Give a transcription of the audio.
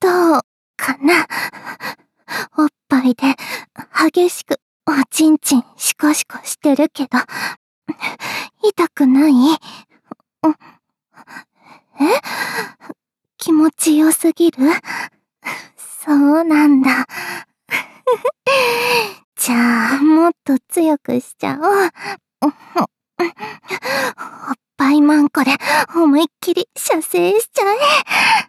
どうかな。おっぱいで激しくおちんちんシコシコしてるけど、痛くない？え？気持ちよすぎる？そうなんだ。じゃあ、もっと強くしちゃおう。おっぱいマンコで思いっきり射精しちゃえ。